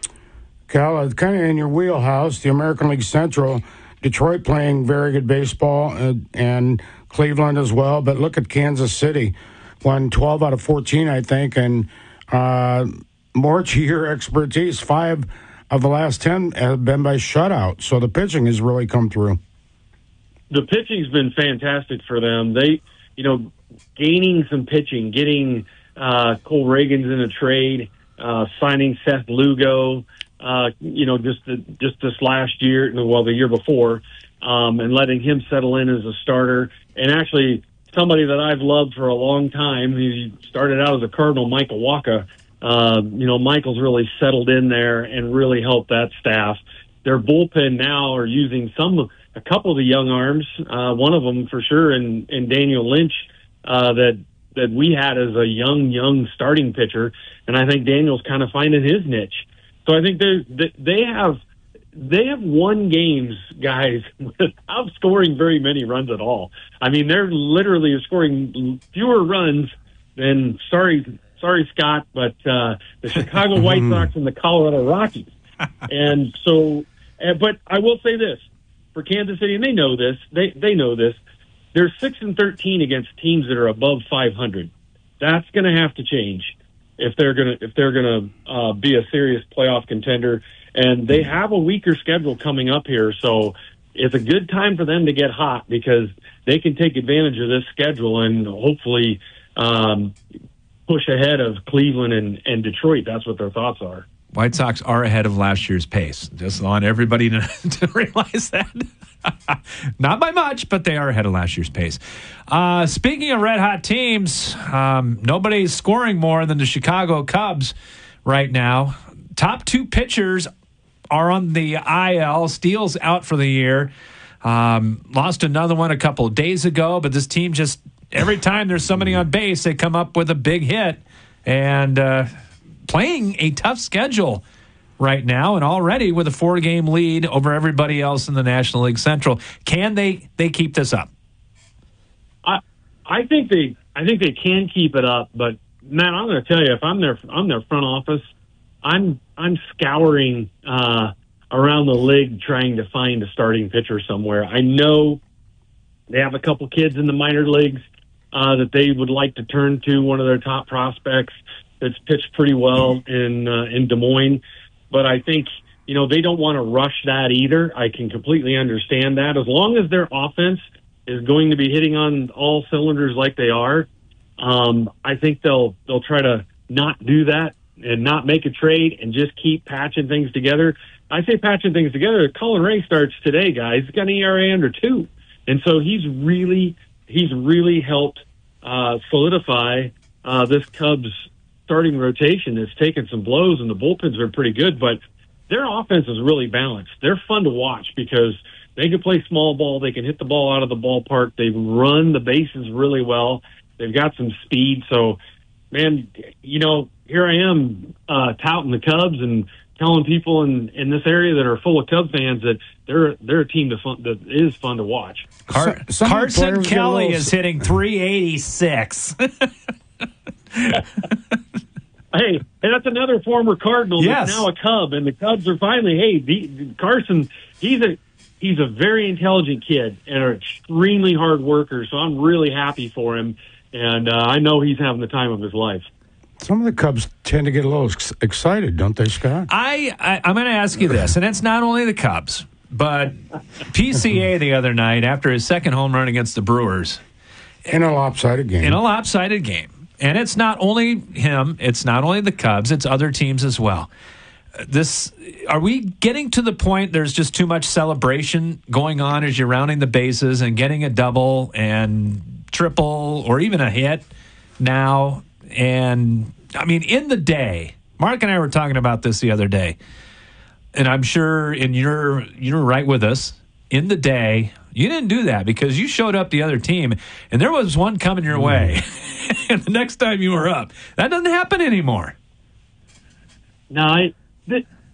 J: Cal, it's kind of in your wheelhouse. The American League Central, Detroit playing very good baseball, and, and Cleveland as well. But look at Kansas City, won twelve out of fourteen, I think, and uh, more to your expertise, five of the last ten have been by shutout. So the pitching has really come through.
P: The pitching's been fantastic for them. They, you know, gaining some pitching, getting uh, Cole Reagans in a trade, uh, signing Seth Lugo, uh, you know, just the, just this last year, well, the year before, um, and letting him settle in as a starter. And actually, somebody that I've loved for a long time, he started out as a Cardinal, Michael Wacha. Uh, you know, Michael's really settled in there and really helped that staff. Their bullpen now are using some, a couple of the young arms. Uh, one of them for sure, and, and Daniel Lynch, uh, that that we had as a young, young starting pitcher, and I think Daniel's kind of finding his niche. So I think they they have they have won games, guys, without scoring very many runs at all. I mean, they're literally scoring fewer runs than sorry. Sorry, Scott, but uh, the Chicago White Sox and the Colorado Rockies. And so, uh, but I will say this for Kansas City, and they know this. They they know this. They're six and thirteen against teams that are above five hundred. That's going to have to change if they're going to if they're going to uh, be a serious playoff contender. And they have a weaker schedule coming up here, so it's a good time for them to get hot because they can take advantage of this schedule and hopefully. Um, push ahead of Cleveland and, and Detroit. That's what their thoughts are.
I: White Sox are ahead of last year's pace. Just want everybody to, to realize that. Not by much, but they are ahead of last year's pace. Uh, speaking of red-hot teams, um, nobody's scoring more than the Chicago Cubs right now. Top two pitchers are on the I L. Steele's out for the year. Um, lost another one a couple of days ago, but this team just every time there's somebody on base, they come up with a big hit and uh, playing a tough schedule right now and already with a four-game lead over everybody else in the National League Central. Can they they keep this up?
P: I I think they I think they can keep it up, but man, I'm going to tell you, if I'm their I'm their front office, I'm I'm scouring uh, around the league trying to find a starting pitcher somewhere. I know they have a couple kids in the minor leagues. Uh, that they would like to turn to, one of their top prospects that's pitched pretty well in uh, in Des Moines. But I think, you know, they don't want to rush that either. I can completely understand that. As long as their offense is going to be hitting on all cylinders like they are, um, I think they'll they'll try to not do that and not make a trade and just keep patching things together. I say patching things together. Colin Ray starts today, guys. He's got an E R A under two. And so he's really... He's really helped uh, solidify uh, this Cubs starting rotation. It's taken some blows, and the bullpens are pretty good, but their offense is really balanced. They're fun to watch because they can play small ball. They can hit the ball out of the ballpark. They run the bases really well. They've got some speed. So, man, you know, here I am uh, touting the Cubs and telling people in, in this area that are full of Cubs fans that they're they're a team that, fun, that is fun to watch.
I: Car-
J: Some
I: Carson Kelly is hitting three eighty-six.
P: Hey, and that's another former Cardinal
I: Yes.
P: that's now a Cub, and the Cubs are finally, hey, the, Carson, he's a he's a very intelligent kid and an extremely hard worker, so I'm really happy for him, and uh, I know he's having the time of his life.
J: Some of the Cubs tend to get a little ex- excited, don't they, Scott?
I: I, I I'm going to ask you this, and it's not only the Cubs, but P C A the other night after his second home run against the Brewers
J: in a lopsided game.
I: In a lopsided game. And it's not only him, it's not only the Cubs, it's other teams as well. This are we getting to the point there's just too much celebration going on as you're rounding the bases and getting a double and triple or even a hit now? And I mean, in the day, Mark and I were talking about this the other day, and I'm sure in your you're right with us. In the day, you didn't do that because you showed up the other team, and there was one coming your way. And the next time you were up, that doesn't happen anymore.
P: No, it, it,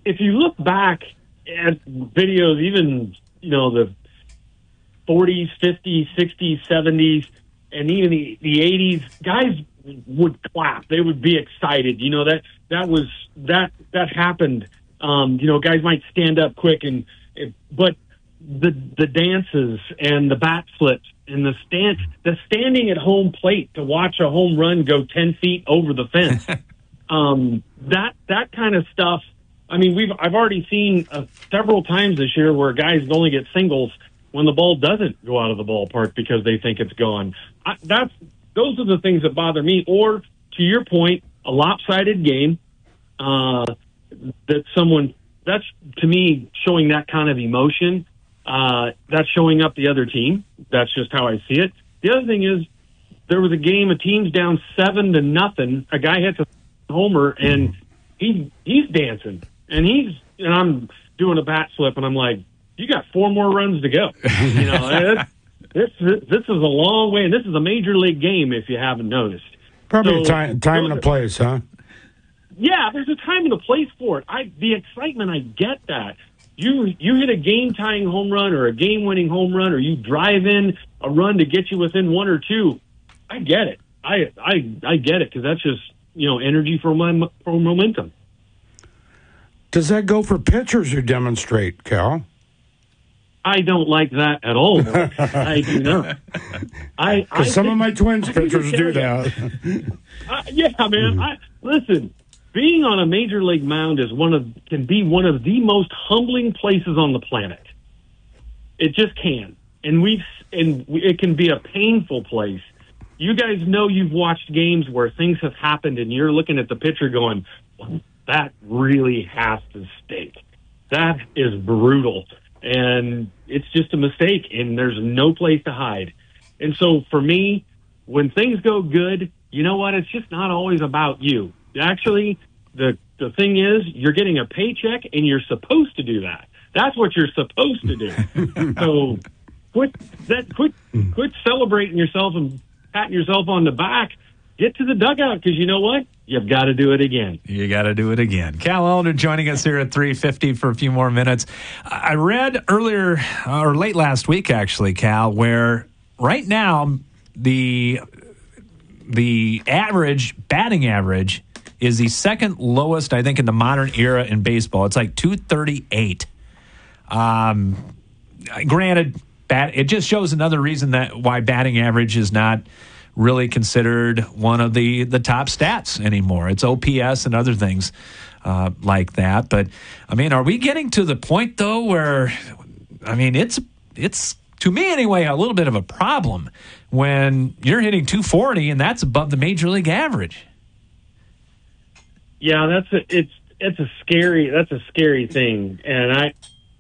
P: if you look back at videos, even, you know, the forties, fifties, sixties, seventies, and even the, the eighties, guys would clap. They would be excited. You know, that, that was, that, that happened. Um, you know, guys might stand up quick and, but the, the dances and the bat flips and the stand, the standing at home plate to watch a home run go ten feet over the fence. um, that, that kind of stuff. I mean, we've, I've already seen uh, several times this year where guys only get singles when the ball doesn't go out of the ballpark because they think it's gone. I, that's, those are the things that bother me. Or, to your point, a lopsided game, uh, that someone, that's, to me, showing that kind of emotion. Uh, that's showing up the other team. That's just how I see it. The other thing is, there was a game, a team's down seven to nothing. A guy hits a homer, and he he's dancing. And he's, and I'm doing a bat flip, and I'm like, you got four more runs to go. You know, this, this this is a long way, and this is a major league game if you haven't noticed.
J: Probably
P: So,
J: a time, time and a place, huh?
P: Yeah, there's a time and a place for it. I the excitement, I get that. You you hit a game tying home run or a game winning home run, or you drive in a run to get you within one or two. I get it. I I I get it because that's just, you know, energy for my for momentum.
J: Does that go for pitchers who demonstrate, Cal?
P: I don't like that at all. I do not. I
J: Because some
P: think,
J: of my Twins
P: I can
J: pitchers
P: tell
J: do
P: you.
J: that.
P: Uh, yeah, man. I, listen, being on a major league mound is one of can be one of the most humbling places on the planet. It just can, and we've and it can be a painful place. You guys know you've watched games where things have happened, and you're looking at the pitcher going, well, "That really has to stink. That is brutal." And it's just a mistake, and there's no place to hide. And so for me, when things go good, you know what? It's just not always about you. Actually, the the thing is, you're getting a paycheck, and you're supposed to do that. That's what you're supposed to do. So quit that. Quit quit celebrating yourself and patting yourself on the back. Get to the dugout, because you know what? You've got to do it again.
I: You got to do it again. Cal Elder joining us here at three fifty for a few more minutes. I read earlier, or late last week actually, Cal, where right now the the average, batting average, is the second lowest, I think, in the modern era in baseball. It's like two thirty-eight. Um, granted, bat, it just shows another reason that why batting average is not really considered one of the, the top stats anymore. It's O P S and other things uh, like that. But, I mean, are we getting to the point, though, where, I mean, it's, it's to me anyway, a little bit of a problem when you're hitting two forty and that's above the major league average?
P: Yeah, that's a, it's it's a scary that's a scary thing. And I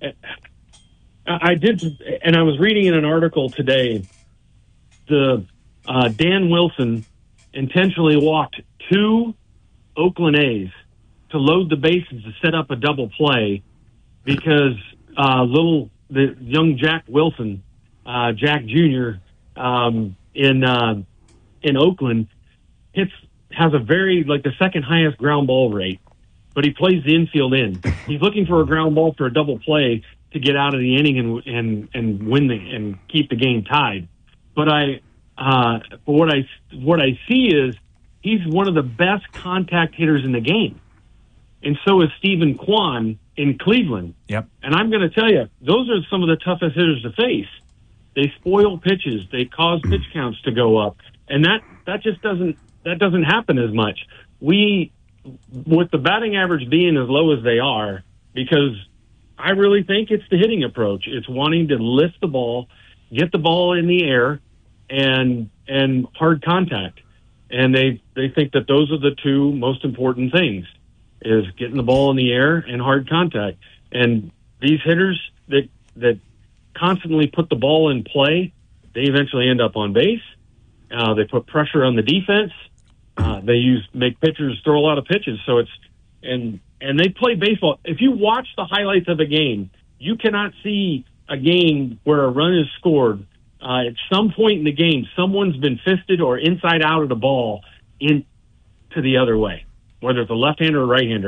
P: I did, and I was reading in an article today, the Uh, Dan Wilson intentionally walked two Oakland A's to load the bases to set up a double play because uh, little the young Jack Wilson, uh, Jack Junior um, in uh, in Oakland hits has a very like the second highest ground ball rate, but he plays the infield in. He's looking for a ground ball for a double play to get out of the inning and and and win the and keep the game tied. But I. Uh, but what I what I see is he's one of the best contact hitters in the game, and so is Stephen Kwan in Cleveland.
I: Yep.
P: And I'm going to tell you, those are some of the toughest hitters to face. They spoil pitches, they cause pitch counts to go up, and that that just doesn't that doesn't happen as much. We, with the batting average being as low as they are, because I really think it's the hitting approach. It's wanting to lift the ball, get the ball in the air, and and hard contact. And they, they think that those are the two most important things, is getting the ball in the air and hard contact. And these hitters that that constantly put the ball in play, they eventually end up on base. Uh, they put pressure on the defense. Uh, they use make pitchers throw a lot of pitches. So it's and and they play baseball. If you watch the highlights of a game, you cannot see a game where a run is scored. Uh, at some point in the game, someone's been fisted or inside out of the ball in to the other way, whether it's a left-hander or right-hander.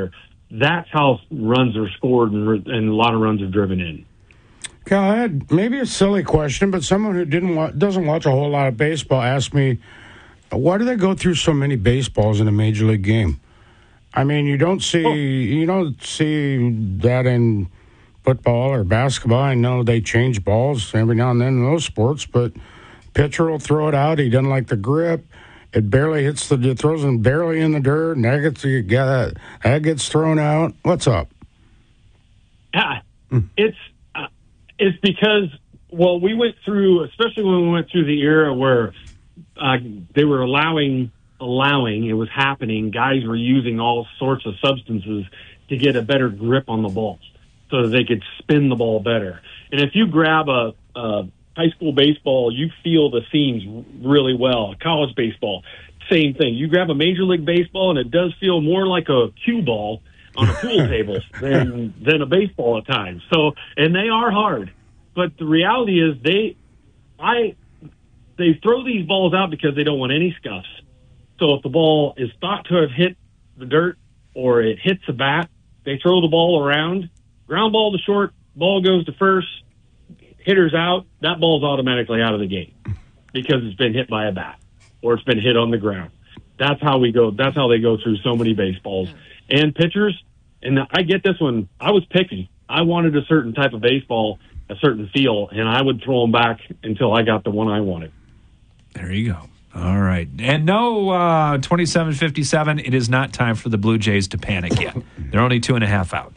P: that's how runs are scored and, and a lot of runs are driven in.
J: Cal, I had maybe a silly question, but someone who didn't wa- doesn't watch a whole lot of baseball asked me, why do they go through so many baseballs in a major league game? I mean, you don't see oh. you don't see that in football or basketball. I know they change balls every now and then in those sports, but pitcher will throw it out. He doesn't like the grip. It barely hits the, it throws him barely in the dirt, and that gets, that, that gets thrown out. What's up?
P: Yeah, it's uh, it's because, well, we went through, especially when we went through the era where uh, they were allowing, allowing, it was happening, guys were using all sorts of substances to get a better grip on the ball so that they could spin the ball better. And if you grab a, a high school baseball, you feel the seams really well. College baseball, same thing. You grab a Major League Baseball, and it does feel more like a cue ball on a pool table than than a baseball at times. So, and they are hard. But the reality is they, I, they throw these balls out because they don't want any scuffs. So if the ball is thought to have hit the dirt or it hits a bat, they throw the ball around, ground ball to short, ball goes to first, hitter's out, that ball's automatically out of the game because it's been hit by a bat or it's been hit on the ground. That's how we go. That's how they go through so many baseballs. And pitchers, and I get this one, I was picky. I wanted a certain type of baseball, a certain feel, and I would throw them back until I got the one I wanted.
I: There you go. All right. And no, uh, twenty-seven fifty-seven, it is not time for the Blue Jays to panic yet. They're only two and a half out.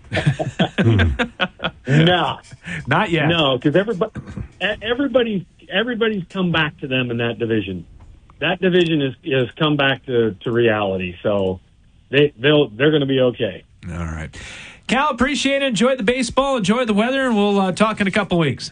P: No.
I: Not yet.
P: No, because everybody, everybody, everybody's come back to them in that division. That division is has come back to, to reality. So they they'll they're going to be okay.
I: All right, Cal, appreciate it. Enjoy the baseball. Enjoy the weather, and we'll uh, talk in a couple weeks.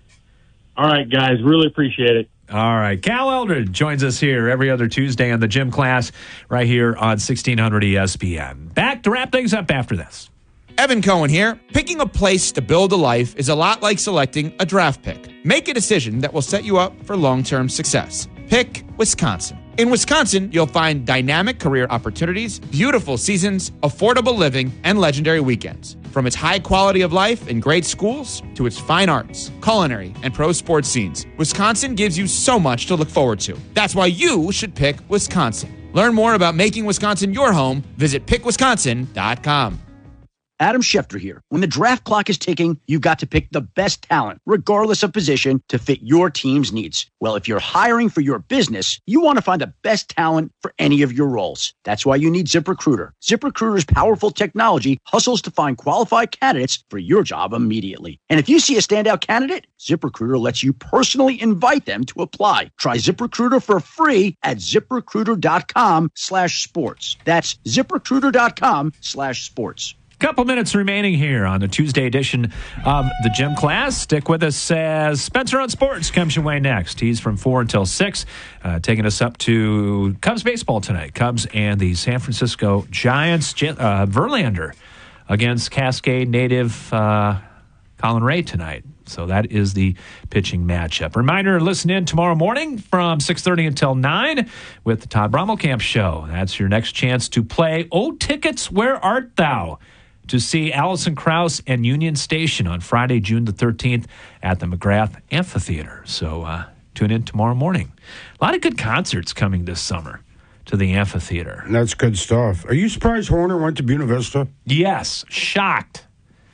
P: All right, guys, really appreciate it.
I: All right, Cal Eldred joins us here every other Tuesday on the Gym Class right here on sixteen hundred E S P N. Back to wrap things up after this.
E: Evan Cohen here. Picking a place to build a life is a lot like selecting a draft pick. Make a decision that will set you up for long-term success. Pick Wisconsin. In Wisconsin, you'll find dynamic career opportunities, beautiful seasons, affordable living, and legendary weekends. From its high quality of life and great schools to its fine arts, culinary, and pro sports scenes, Wisconsin gives you so much to look forward to. That's why you should pick Wisconsin. Learn more about making Wisconsin your home. Visit pick wisconsin dot com.
Q: Adam Schefter here. When the draft clock is ticking, you've got to pick the best talent, regardless of position, to fit your team's needs. Well, if you're hiring for your business, you want to find the best talent for any of your roles. That's why you need ZipRecruiter. ZipRecruiter's powerful technology hustles to find qualified candidates for your job immediately. And if you see a standout candidate, ZipRecruiter lets you personally invite them to apply. Try ZipRecruiter for free at ZipRecruiter.com slash sports. That's ZipRecruiter.com slash sports.
I: Couple minutes remaining here on the Tuesday edition of the Gym Class. Stick with us as Spencer on Sports comes your way next. He's from four until six, uh, taking us up to Cubs baseball tonight. Cubs and the San Francisco Giants. Uh, Verlander against Cascade native uh, Colin Ray tonight. So that is the pitching matchup. Reminder, listen in tomorrow morning from six thirty until nine with the Todd Brommelkamp Show. That's your next chance to play Oh Tickets, Where Art Thou? To see Alison Krauss and Union Station on Friday, June the thirteenth at the McGrath Amphitheater. So uh, tune in tomorrow morning. A lot of good concerts coming this summer to the amphitheater.
J: That's good stuff. Are you surprised Horner went to Buena Vista?
I: Yes, shocked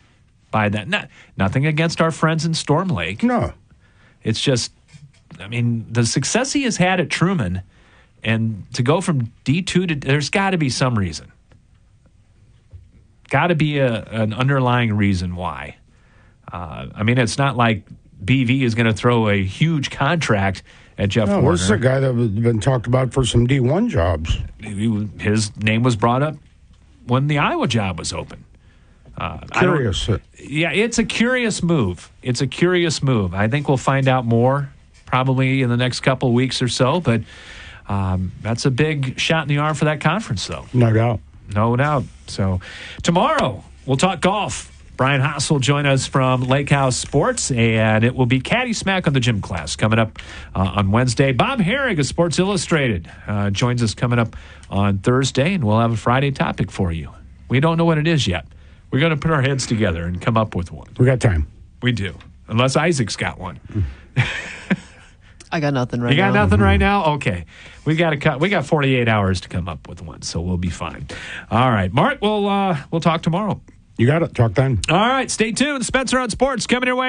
I: by that. Not, nothing against our friends in Storm Lake.
J: No.
I: It's just, I mean, the success he has had at Truman, and to go from D two to, there's got to be some reason. Got to be a, an underlying reason why. Uh, I mean, it's not like B V is going to throw a huge contract at Jeff
J: no,
I: Horner.
J: This is a guy that has been talked about for some D one jobs.
I: His name was brought up when the Iowa job was open. Uh,
J: curious.
I: Yeah, it's a curious move. It's a curious move. I think we'll find out more probably in the next couple of weeks or so, but um, that's a big shot in the arm for that conference, though.
J: No doubt.
I: No doubt. So tomorrow we'll talk golf. Brian Haas will join us from Lake House Sports, and it will be Caddy Smack on the Gym Class coming up uh, on Wednesday. Bob Herrig of Sports Illustrated uh, joins us coming up on Thursday, and we'll have a Friday topic for you. We don't know what it is yet. We're going to put our heads together and come up with one.
J: We got time.
I: We do. Unless Isaac's got one.
A: I got nothing right
I: you
A: now.
I: got nothing right now? Okay. We got to cut. We got forty-eight hours to come up with one, so we'll be fine. All right. Mark, we'll, uh, we'll talk tomorrow.
J: You got it. Talk then.
I: All right. Stay tuned. Spencer on Sports coming your way.